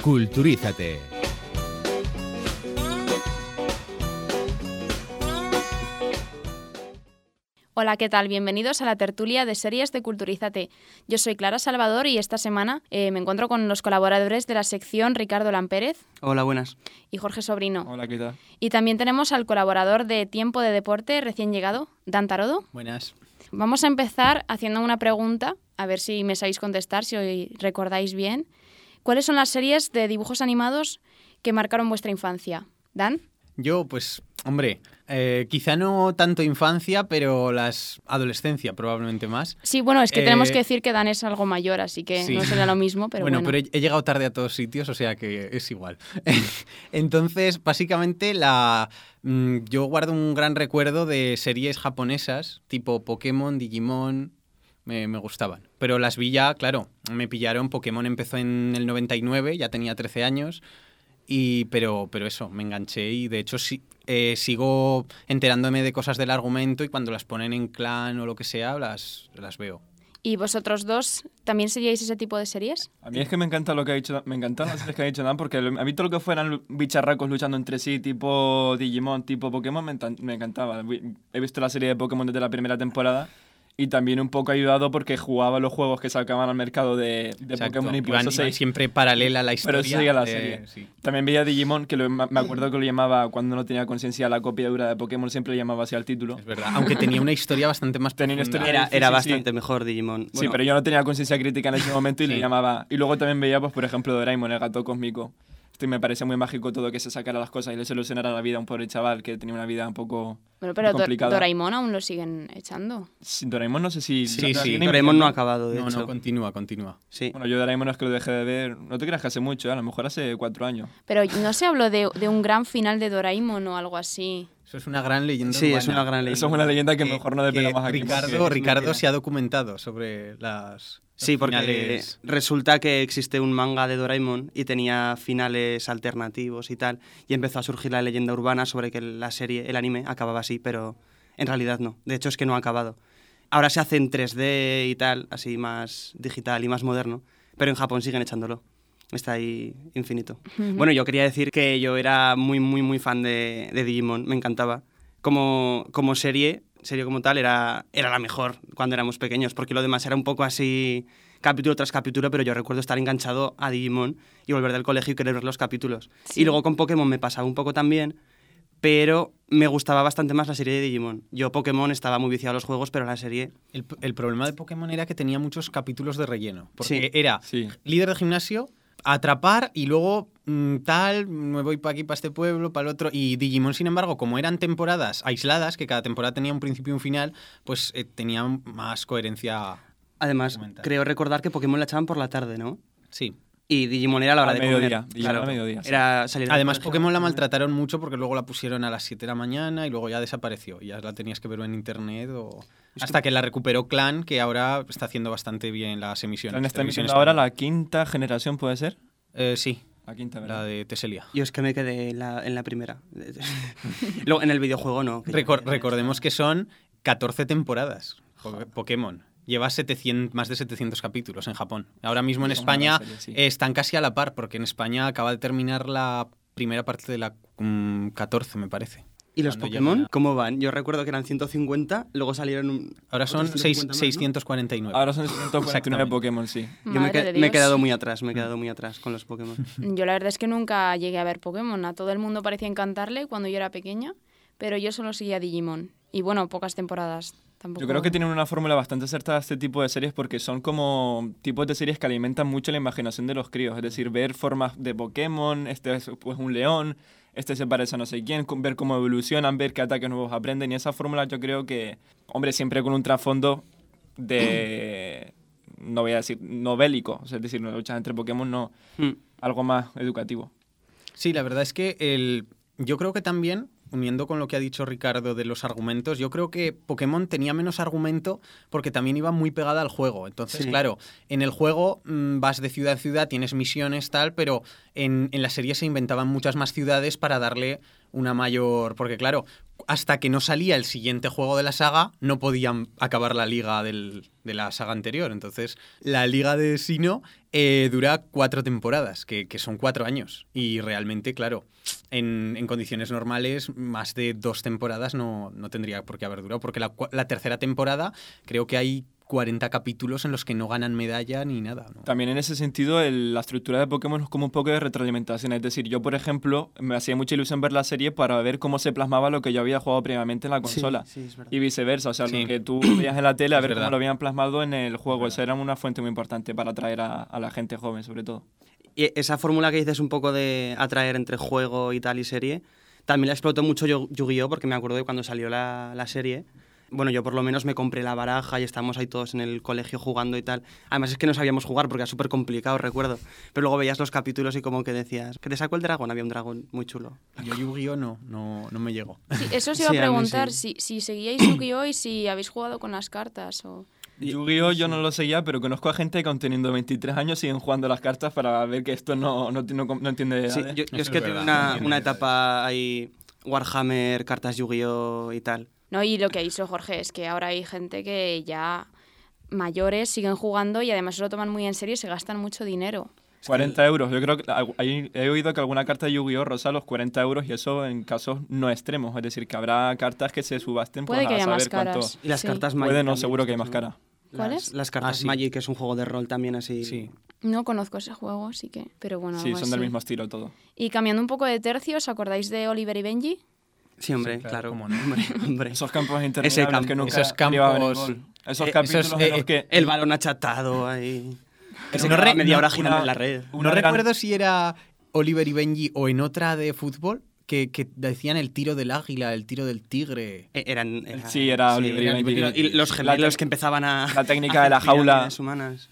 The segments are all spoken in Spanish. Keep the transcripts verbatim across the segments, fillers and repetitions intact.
Culturízate. Hola, ¿qué tal? Bienvenidos a la tertulia de series de Culturízate. Yo soy Clara Salvador y esta semana eh, me encuentro con los colaboradores de la sección Ricardo Lampérez. Hola, buenas. Y Jorge Sobrino. Hola, ¿qué tal? Y también tenemos al colaborador de Tiempo de Deporte recién llegado, Dan Tarodo. Buenas. Vamos a empezar haciendo una pregunta, a ver si me sabéis contestar, si hoy recordáis bien. ¿Cuáles son las series de dibujos animados que marcaron vuestra infancia? ¿Dan? Yo, pues, hombre, eh, quizá no tanto infancia, pero las adolescencia probablemente más. Sí, bueno, es que Eh, tenemos que decir que Dan es algo mayor, así que sí. no será lo mismo, pero bueno. bueno, pero he, he llegado tarde a todos sitios, o sea que es igual. Entonces, básicamente, la mmm, yo guardo un gran recuerdo de series japonesas, tipo Pokémon, Digimon, me, me gustaban. Pero las vi ya, claro, me pillaron. Pokémon empezó en el noventa y nueve, ya tenía trece años. Y, pero, pero eso, me enganché y de hecho sí, eh, sigo enterándome de cosas del argumento y cuando las ponen en Clan o lo que sea, las, las veo. ¿Y vosotros dos también seríais ese tipo de series? A mí es que me encanta lo que ha dicho, me encantan las series que ha dicho Dan, porque a mí todo lo que fueran bicharracos luchando entre sí, tipo Digimon, tipo Pokémon, me, me encantaba. He visto la serie de Pokémon desde la primera temporada. Y también un poco ayudado porque jugaba los juegos que sacaban al mercado de, de Pokémon y por Iban, eso iban se, siempre paralela la historia. pero eso seguía la de, serie. Sí. También veía Digimon, que lo, me acuerdo que lo llamaba, cuando no tenía conciencia, la copia dura de Pokémon, siempre le llamaba así al título. Es verdad, aunque tenía una historia bastante más Tenía una profunda. historia- Era, era sí, sí. bastante mejor Digimon. Sí, Bueno, pero yo no tenía conciencia crítica en ese momento y Sí. le llamaba... Y luego también veía, pues por ejemplo, Doraemon, el gato cósmico. Esto me parece muy mágico todo, que se sacara las cosas y le solucionara la vida a un pobre chaval que tenía una vida un poco Bueno, pero Do- complicada. Doraemon aún lo siguen echando. Sí, Doraemon no sé si... Sí, la- sí. la- Doraemon no ha acabado, de No, hecho. no, continúa, continúa. Sí. Bueno, yo Doraemon es que lo dejé de ver... No te creas que hace mucho, ¿eh? A lo mejor hace cuatro años. Pero no se habló de, de un gran final de Doraemon o algo así. Eso es una gran leyenda Sí, urbana. es una gran leyenda. Eso es una leyenda que Que- mejor no que desvelamos aquí. Ricardo, porque es Ricardo mentira. se ha documentado sobre las... Sí, los porque finales. resulta que existe un manga de Doraemon y tenía finales alternativos y tal, y empezó a surgir la leyenda urbana sobre que la serie, el anime, acababa así, pero en realidad no. De hecho, es que no ha acabado. Ahora se hace en tres D y tal, así más digital y más moderno, pero en Japón siguen echándolo. Está ahí infinito. Bueno, yo quería decir que yo era muy, muy, muy fan de, de Digimon, me encantaba. Como, como serie, serie como tal, era, era la mejor cuando éramos pequeños, porque lo demás era un poco así, capítulo tras capítulo, pero yo recuerdo estar enganchado a Digimon y volver del colegio y querer ver los capítulos. Sí. Y luego con Pokémon me pasaba un poco también, pero me gustaba bastante más la serie de Digimon. Yo Pokémon estaba muy viciado a los juegos, pero la serie... El, el problema de Pokémon era que tenía muchos capítulos de relleno. Porque Sí. era Sí. líder de gimnasio, atrapar y luego mm, tal, me voy para aquí, para este pueblo, para el otro. Y Digimon, sin embargo, como eran temporadas aisladas, que cada temporada tenía un principio y un final, pues eh, tenía más coherencia. Además, Documental. creo recordar que Pokémon la echaban por la tarde, ¿no? Sí. Y Digimon era a la hora Al de mediodía, comer. Digimon al mediodía, sí. Era salir del Además, colegio, Pokémon la comer. maltrataron mucho porque luego la pusieron a las siete de la mañana y luego ya desapareció. Y ya la tenías que ver en internet o... Hasta que la recuperó Clan, que ahora está haciendo bastante bien las emisiones. Clan está Televisión emitiendo ahora española. la quinta generación, ¿puede ser? Eh, sí, La quinta, la ¿verdad? de Teselia. Yo es que me quedé en la, en la primera. Luego, en el videojuego no. que Recor- ya- recordemos que son catorce temporadas. Po- Pokémon. Lleva setecientos, más de setecientos capítulos en Japón. Ahora mismo en Sí, España una serie, sí. eh, están casi a la par, porque en España acaba de terminar la primera parte de la mm, catorce, me parece. ¿Y los Cuando Pokémon llegan a- cómo van? Yo recuerdo que eran ciento cincuenta, luego salieron... un- Ahora son otros seis- ciento cincuenta más, ¿no? seiscientos cuarenta y nueve. Ahora son ciento cuarenta y nueve Exactamente. Pokémon, sí. Yo me, Madre que- de me he Dios. quedado muy atrás, me he quedado muy atrás con los Pokémon. Yo la verdad es que nunca llegué a ver Pokémon. A todo el mundo parecía encantarle cuando yo era pequeña, pero yo solo seguía Digimon. Y bueno, pocas temporadas. Tampoco... Yo creo que tienen una fórmula bastante acertada este tipo de series porque son como tipos de series que alimentan mucho la imaginación de los críos. Es decir, ver formas de Pokémon, este es pues un león, este se parece a no sé quién, con- ver cómo evolucionan, ver qué ataques nuevos aprenden. Y esa fórmula yo creo que, hombre, siempre con un trasfondo de, no voy a decir, novélico. O sea, es decir, no luchas entre Pokémon, no, Mm. algo más educativo. Sí, la verdad es que el, yo creo que también, uniendo con lo que ha dicho Ricardo de los argumentos, yo creo que Pokémon tenía menos argumento porque también iba muy pegada al juego. Entonces, Sí. claro, en el juego mmm, vas de ciudad en ciudad, tienes misiones, tal, pero en, en la serie se inventaban muchas más ciudades para darle una mayor... Porque claro, hasta que no salía el siguiente juego de la saga, no podían acabar la liga del, de la saga anterior. Entonces, la liga de Sinnoh eh, dura cuatro temporadas, que, que son cuatro años. Y realmente, claro, en, en condiciones normales, más de dos temporadas no, no tendría por qué haber durado. Porque la, la tercera temporada creo que hay cuarenta capítulos en los que no ganan medalla ni nada, ¿no? También en ese sentido, el, la estructura de Pokémon es como un poco de retroalimentación. Es decir, yo, por ejemplo, me hacía mucha ilusión ver la serie para ver cómo se plasmaba lo que yo había jugado previamente en la consola. Sí, sí, es verdad. Y viceversa, o sea, Sí. lo que tú veías en la tele, a Es ver verdad. cómo lo habían plasmado en el juego. Eso era una fuente muy importante para atraer a, a la gente joven, sobre todo. Y esa fórmula que dices un poco de atraer entre juego y tal y serie, también la explotó mucho Yu- Yu-Gi-Oh! Porque me acuerdo de cuando salió la, la serie. Bueno, yo por lo menos me compré la baraja y estábamos ahí todos en el colegio jugando y tal. Además es que no sabíamos jugar porque era súper complicado, recuerdo. Pero luego veías los capítulos y como que decías, ¿que te sacó el dragón? Había un dragón muy chulo. Yo Yu-Gi-Oh! no, no, no me llegó. Sí, eso os iba Sí, a a mí preguntar, sí. si, si seguíais Yu-Gi-Oh! Y si habéis jugado con las cartas o... Yu-Gi-Oh! Yo no lo seguía, pero conozco a gente que aun teniendo veintitrés años siguen jugando las cartas para ver que esto no, no, no, no entiende de Sí, edades. yo, yo Eso es que es tuve verdad, una, no tiene una idea de etapa ahí, Warhammer, cartas Yu-Gi-Oh! Y tal. No, y lo que hizo Jorge es que ahora hay gente que ya mayores siguen jugando y además se lo toman muy en serio y se gastan mucho dinero. cuarenta euros. Yo creo que hay- he oído que alguna carta de Yu-Gi-Oh! Roza los cuarenta euros y eso en casos no extremos. Es decir, que habrá cartas que se subasten Puede pues, que a haya saber más cuánto. caras. Y las Sí. cartas Magic. Puede, no, también, seguro que hay más estas, ¿no? cara. ¿Cuáles? Las, las cartas Ah, sí. Magic, que es un juego de rol también así. Sí. No conozco ese juego, así que... Pero bueno, Sí, algo son del así. mismo estilo todo. Y cambiando un poco de tercio, ¿os acordáis de Oliver y Benji? Sí, hombre, Sí, claro, claro. cómo no. Hombre, hombre. Esos campos interminables campo. que nunca Esos llevaban el campos- gol. Esos eh, capítulos esos, en eh, los que... El balón achatado ahí. Que se No quedaba re- media no, hora una- girando en la red. Una no gran- recuerdo si era Oliver y Benji o en otra de fútbol que, que decían el tiro del águila, el tiro del tigre. Eh, Eran, era- Sí, era Oliver y eran- Benji. Y los La gemelos tec- que empezaban a. la técnica de la hacer jaula. pirámides humanas.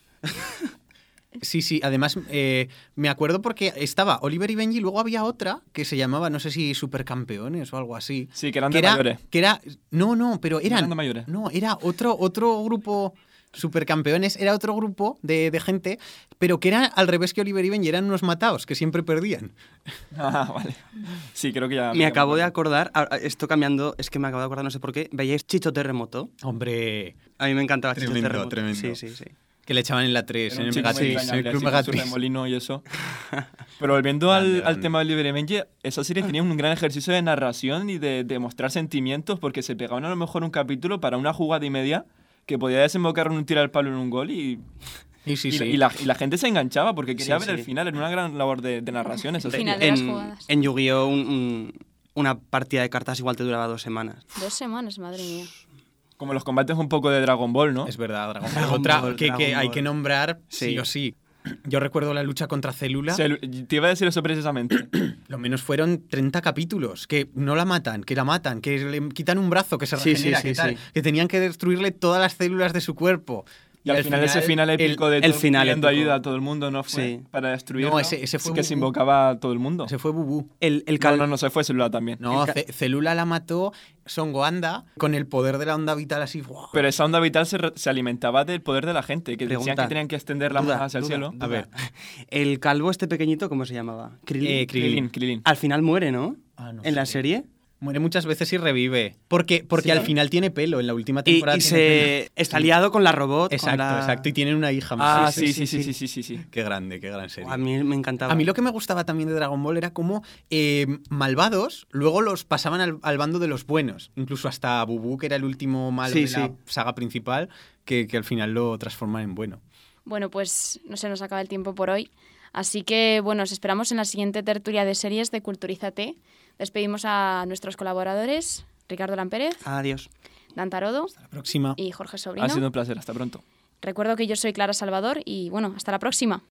Sí, sí, además eh, me acuerdo porque estaba Oliver y Benji y luego había otra que se llamaba, no sé si Supercampeones o algo así. Sí, que eran que de era, mayores. que era, no, no, pero eran, eran de mayores? no, era otro, otro grupo, Supercampeones, era otro grupo de, de gente, pero que era al revés que Oliver y Benji, eran unos mataos que siempre perdían. Ah, vale. Sí, creo que ya... Me ya acabo de acuerdo. acordar, ahora, esto cambiando, es que me acabo de acordar, no sé por qué. ¿Veíais Chicho Terremoto? Hombre, A mí me encantaba Chicho Tremendo, Terremoto. tremendo. Sí, sí, sí. que le echaban en la tres, Era en un el chico muy Megatrix, en el entrañable, Club así, con su Megatrix. remolino y eso. Pero volviendo al, Grande, al grande. tema de Oliver y Benji, esa serie tenía un gran ejercicio de narración y de, de mostrar sentimientos porque se pegaban a lo mejor un capítulo para una jugada y media que podía desembocar en un tiro al palo en un gol y, Y sí, y, sí. y la, y la gente se enganchaba porque quería Sí, ver sí. el final. Era una gran labor de, de narración esa El serie. final de las En, jugadas. en Yu-Gi-Oh! un- un- una partida de cartas igual te duraba dos semanas. Dos semanas, madre mía. Como los combates un poco de Dragon Ball, ¿no? Es verdad, Dragon Ball. Dragon Otra Ball, que, que Dragon hay Ball. que nombrar sí. Sí. o sí. Yo recuerdo la lucha contra Célula. Celu- te iba a decir eso precisamente. Lo menos fueron treinta capítulos. Que no la matan, que la matan, que le quitan un brazo, que se Sí, sí, regenera, sí, que, tal, sí. que tenían que destruirle todas las células de su cuerpo. Y al final, ese final épico de el todo final pidiendo épico. ayuda a todo el mundo, ¿no fue? Sí. Para destruirlo. No, ese- ese fue que se Bubú. invocaba a todo el mundo. Se fue Bubú. El, el No, cal- no, no, se fue Célula también. No, El ca- Ce- Célula la mató Son Goanda con el poder de la onda vital así. ¡guau! Pero esa onda vital se, re- se alimentaba del poder de la gente, que decían Pregunta. que tenían que extender la Duda, mano hacia el duda, cielo. duda. A ver. El calvo este pequeñito, ¿cómo se llamaba? Krillin. Eh, Krilin, Krilin. Al final muere, ¿no? Ah, no en la sé. serie. Muere muchas veces y revive. Porque, porque Sí, al ¿no? final tiene pelo. En la última Y, temporada y tiene se pelo. está Sí. liado con la robot. Exacto, con la... exacto. Y tienen una hija. Ah, sí, sí, sí. sí, sí, sí, sí, sí, sí. Qué grande, qué gran serie. A mí me encantaba. A mí lo que me gustaba también de Dragon Ball era cómo eh, malvados luego los pasaban al, al bando de los buenos. Incluso hasta Bubú, que era el último malo Sí, de la sí. saga principal, que, que al final lo transforman en bueno. Bueno, pues no se nos acaba el tiempo por hoy. Así que, bueno, os esperamos en la siguiente tertulia de series de Culturízate. Despedimos a nuestros colaboradores, Ricardo Lampérez, Adiós. Dan Tarodo Hasta la próxima. y Jorge Sobrino. Ha sido un placer, hasta pronto. Recuerdo que yo soy Clara Salvador y, bueno, hasta la próxima.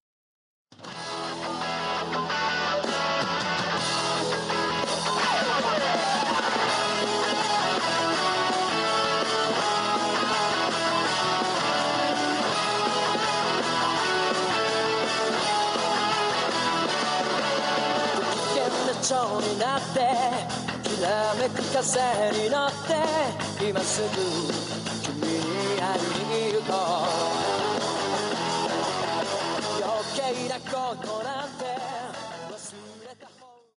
蝶になってきらめく風に乗って今すぐ君に会いに行こう余計なことなん